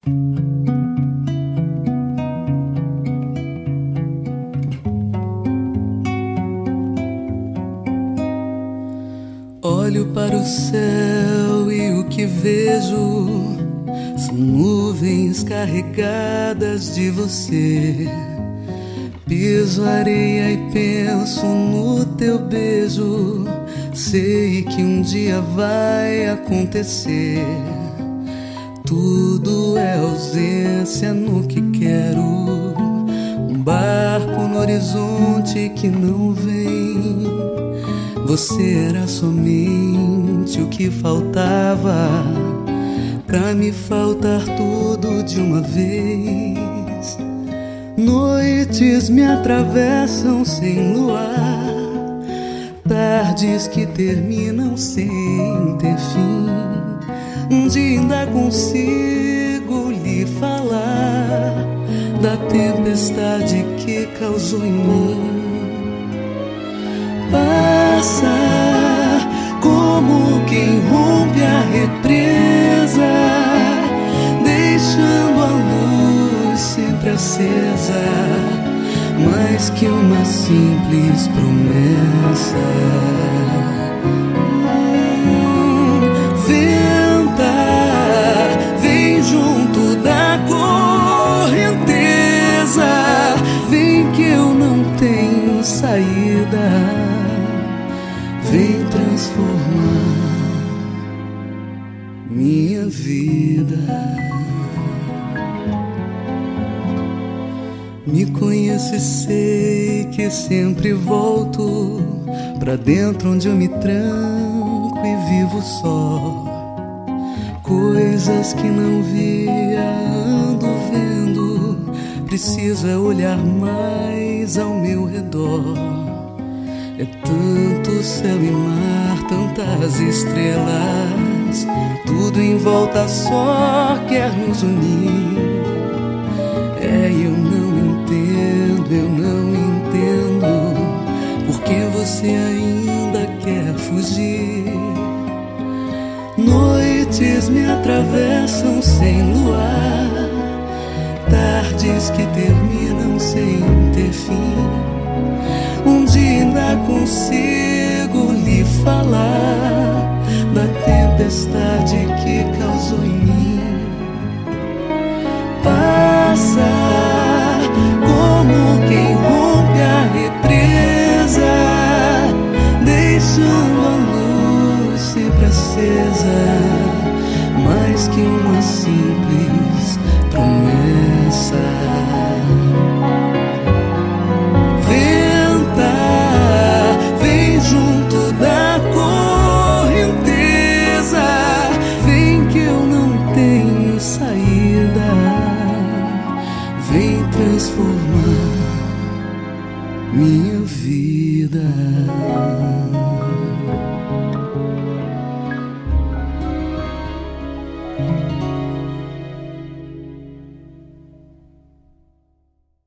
Olho para o céu e o que vejo são nuvens carregadas de você. Piso areia e penso no teu beijo. Sei que um dia vai acontecer. Tudo é ausência no que quero. Um barco no horizonte que não vem. Você era somente o que faltava pra me faltar tudo de uma vez. Noites me atravessam sem luar, tardes que terminam sem ter fim. Um dia ainda consigo lhe falar da tempestade que causou em mim. Passa como quem rompe a represa, deixando a luz sempre acesa, mais que uma simples promessa. Venta, vem junto da correnteza, vem que eu não tenho saída. Vem transformar minha vida. Me conheço e sei que sempre volto pra dentro onde eu me tranco e vivo só. Coisas que não via ando vendo. Preciso é olhar mais ao meu redor. É tanto céu e mar, tantas estrelas, tudo em volta só quer nos unir. Eu não entendo porque você ainda quer fugir. Noites me atravessam sem luar, tardes que terminam sem ter fim. Um dia ainda consigo lhe falar da tempestade que causou em mim. Passa como quem rompe a represa, deixando a luz sempre acesa, mais que uma simples promessa. Vem transformar minha